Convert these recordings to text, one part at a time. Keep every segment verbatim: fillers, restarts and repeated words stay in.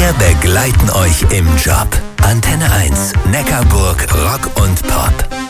Wir begleiten euch im Job. Antenne eins, Neckarburg, Rock und Pop.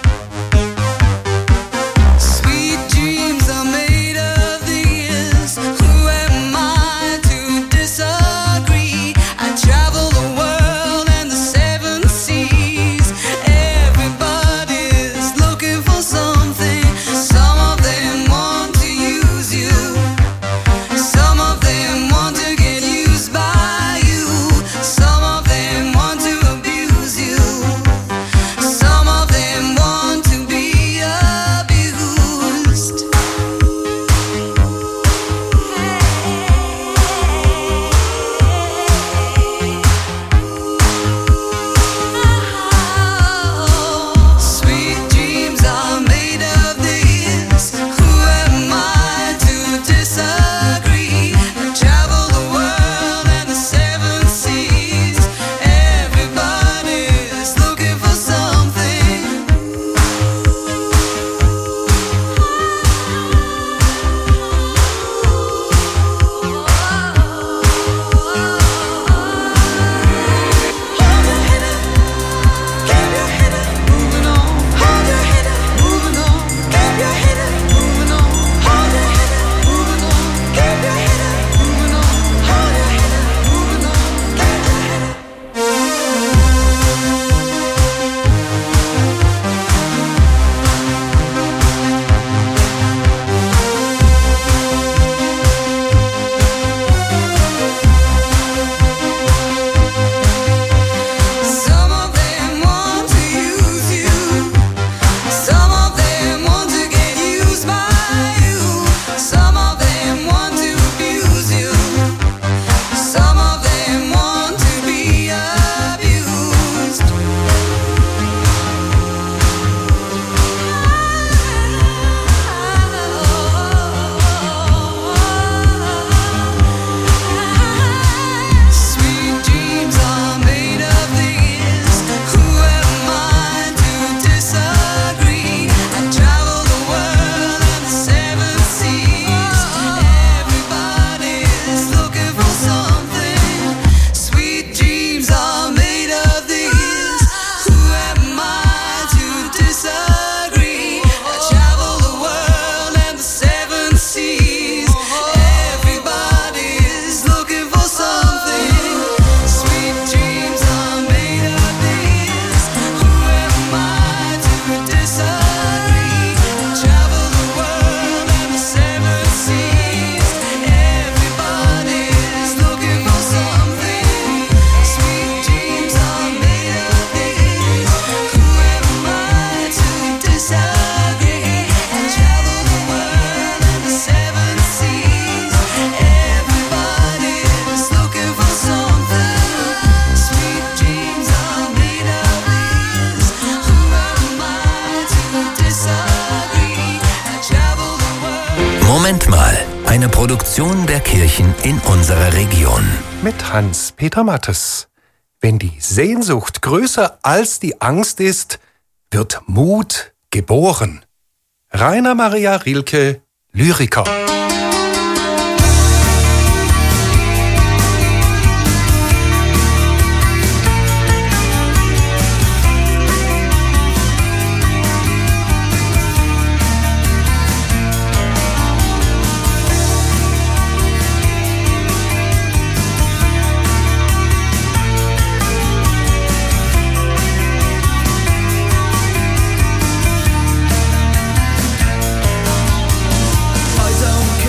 Moment mal, eine Produktion der Kirchen in unserer Region. Mit Hans-Peter Mattes. Wenn die Sehnsucht größer als die Angst ist, wird Mut geboren. Rainer Maria Rilke, Lyriker. I don't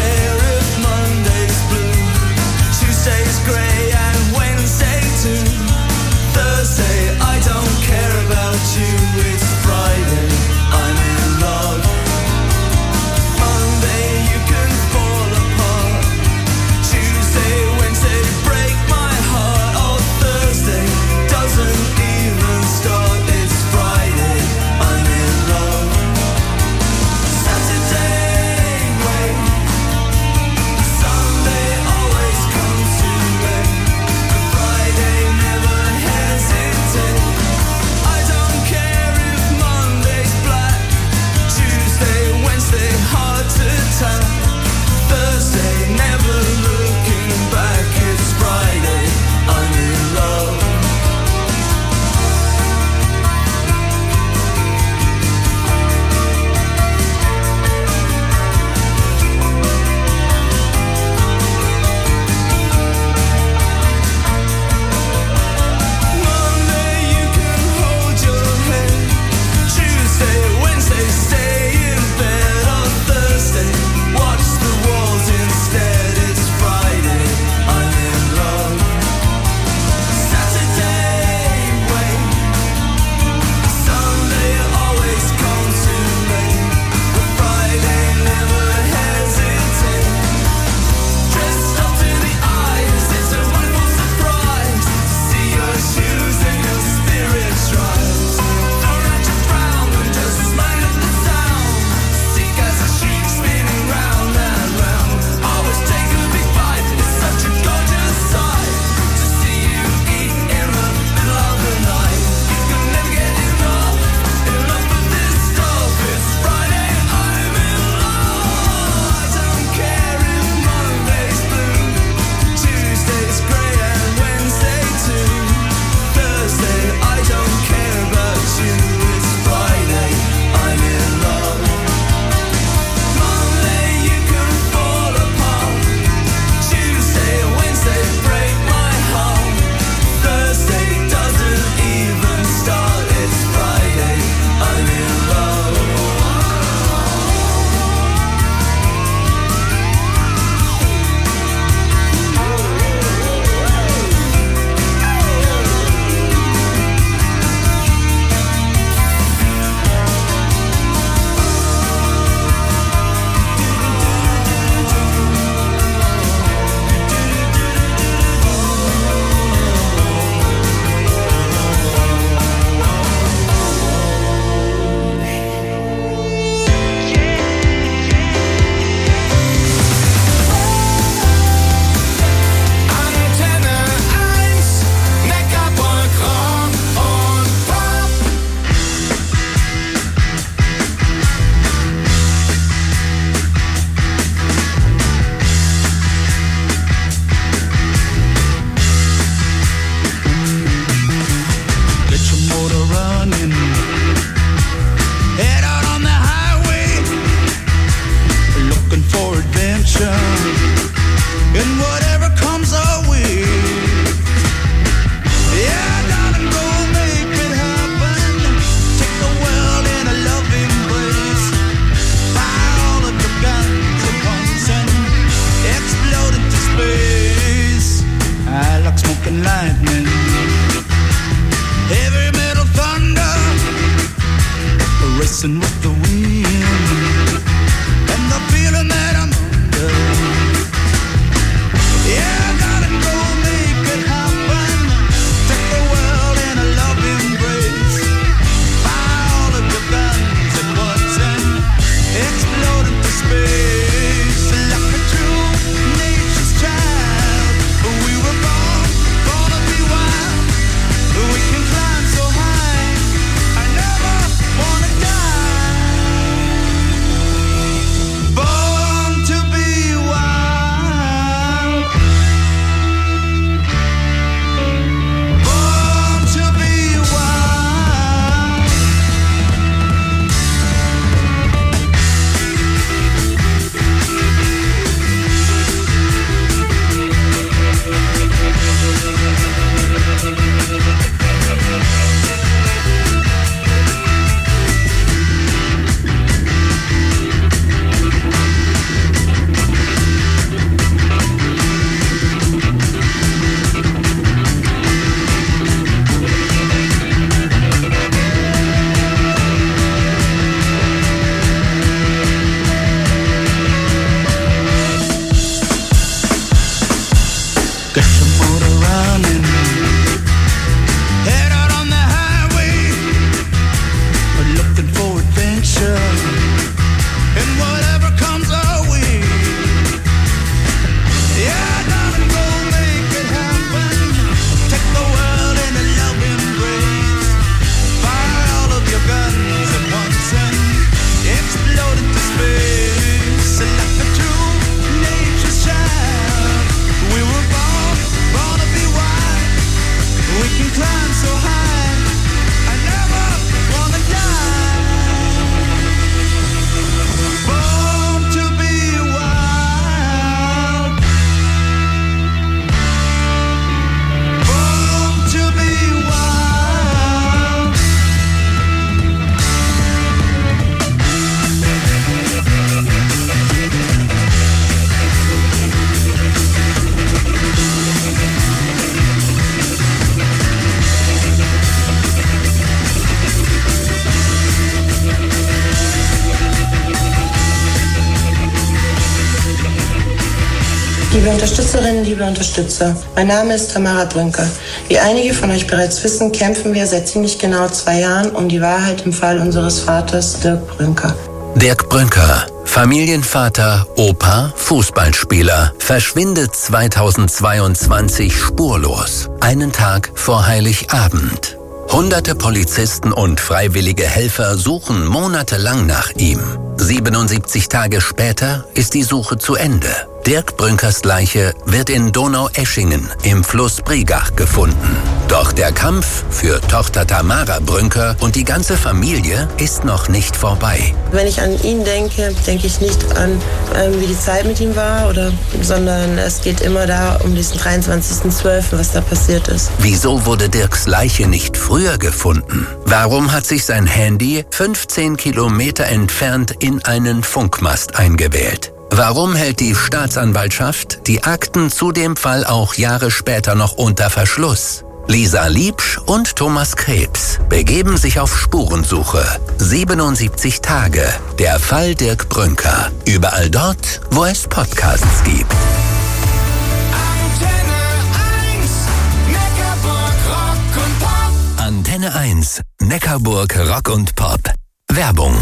Liebe Unterstützerinnen, liebe Unterstützer, mein Name ist Tamara Brünker. Wie einige von euch bereits wissen, kämpfen wir seit ziemlich genau zwei Jahren um die Wahrheit im Fall unseres Vaters Dirk Brünker. Dirk Brünker, Familienvater, Opa, Fußballspieler, verschwindet zweitausendzweiundzwanzig spurlos, einen Tag vor Heiligabend. Hunderte Polizisten und freiwillige Helfer suchen monatelang nach ihm. siebenundsiebzig Tage später ist die Suche zu Ende. Dirk Brünkers Leiche wird in Donaueschingen im Fluss Brigach gefunden. Doch der Kampf für Tochter Tamara Brünker und die ganze Familie ist noch nicht vorbei. Wenn ich an ihn denke, denke ich nicht an, ähm, wie die Zeit mit ihm war, oder, sondern es geht immer da um diesen dreiundzwanzigsten zwölften, was da passiert ist. Wieso wurde Dirks Leiche nicht früher gefunden? Warum hat sich sein Handy fünfzehn Kilometer entfernt in einen Funkmast eingewählt? Warum hält die Staatsanwaltschaft die Akten zu dem Fall auch Jahre später noch unter Verschluss? Lisa Liebsch und Thomas Krebs begeben sich auf Spurensuche. siebenundsiebzig Tage. Der Fall Dirk Brünker. Überall dort, wo es Podcasts gibt. Antenne eins, Neckarburg Rock und Pop. Werbung.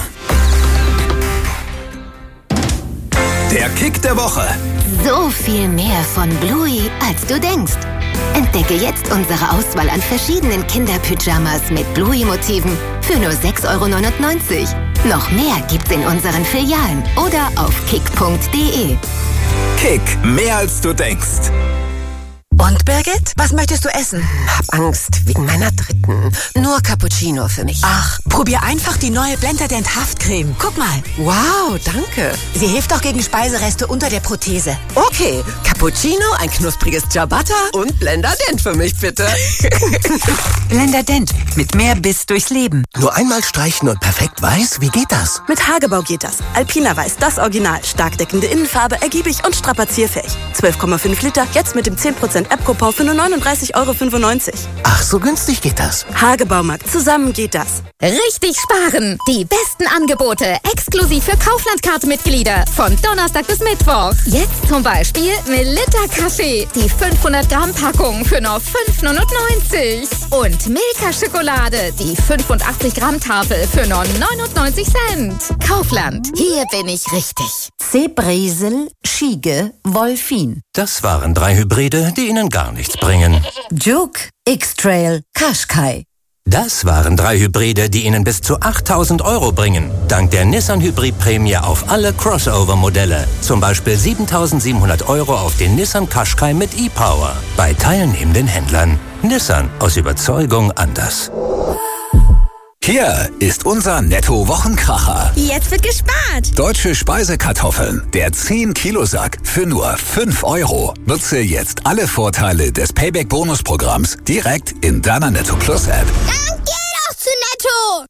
Der Kick der Woche. So viel mehr von Bluey, als du denkst. Entdecke jetzt unsere Auswahl an verschiedenen Kinderpyjamas mit Bluey-Motiven für nur sechs Euro neunundneunzig. Noch mehr gibt's in unseren Filialen oder auf kick punkt de. Kick, mehr als du denkst. Und Birgit, was möchtest du essen? Hab Angst wegen meiner dritten. Nur Cappuccino für mich. Ach, probier einfach die neue Blenderdent Haftcreme. Guck mal. Wow, danke. Sie hilft auch gegen Speisereste unter der Prothese. Okay, Cappuccino, ein knuspriges Ciabatta und Blenderdent für mich, bitte. Blenderdent, mit mehr Biss durchs Leben. Nur einmal streichen und perfekt weiß? Wie geht das? Mit Hagebau geht das. Alpina Weiß, das Original. Stark deckende Innenfarbe, ergiebig und strapazierfähig. zwölf Komma fünf Liter, jetzt mit dem zehn Prozent App-Coupon für nur neununddreißig Euro fünfundneunzig. Ach, so günstig geht das. Hagebaumarkt, zusammen geht das. Richtig sparen! Die besten Angebote exklusiv für Kauflandkarte-Mitglieder von Donnerstag bis Mittwoch. Jetzt zum Beispiel Melitta Kaffee, die fünfhundert Gramm Packung für nur fünf neunundneunzig. Und Milka Schokolade, die fünfundachtzig Gramm Tafel für nur neunundneunzig Cent. Kaufland, hier bin ich richtig. Sebresel, Schiege, Wolfin. Das waren drei Hybride, die Ihnen gar nichts bringen. Juke, X-Trail, Qashqai. Das waren drei Hybride, die Ihnen bis zu achttausend Euro bringen. Dank der Nissan Hybrid-Prämie auf alle Crossover-Modelle. Zum Beispiel siebentausendsiebenhundert Euro auf den Nissan Qashqai mit E-Power. Bei teilnehmenden Händlern. Nissan, aus Überzeugung anders. Hier ist unser Netto-Wochenkracher. Jetzt wird gespart. Deutsche Speisekartoffeln. Der zehn Kilo Sack für nur fünf Euro. Nutze jetzt alle Vorteile des Payback-Bonus-Programms direkt in deiner Netto Plus App. Dann geh doch zu Netto.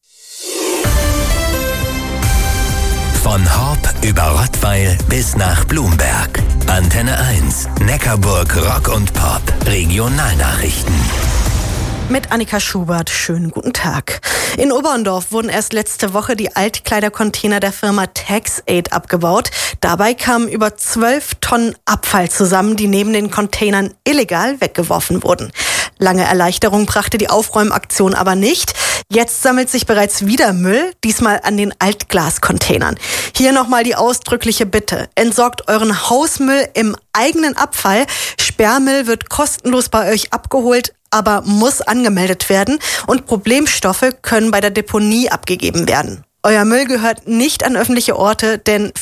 Von Horb über Rottweil bis nach Blumberg. Antenne eins, Neckarburg Rock und Pop. Regionalnachrichten. Mit Annika Schubert, schönen guten Tag. In Oberndorf wurden erst letzte Woche die Altkleidercontainer der Firma TaxAid abgebaut. Dabei kamen über zwölf Tonnen Abfall zusammen, die neben den Containern illegal weggeworfen wurden. Lange Erleichterung brachte die Aufräumaktion aber nicht. Jetzt sammelt sich bereits wieder Müll, diesmal an den Altglascontainern. Hier nochmal die ausdrückliche Bitte. Entsorgt euren Hausmüll im eigenen Abfall. Sperrmüll wird kostenlos bei euch abgeholt, aber muss angemeldet werden, und Problemstoffe können bei der Deponie abgegeben werden. Euer Müll gehört nicht an öffentliche Orte, denn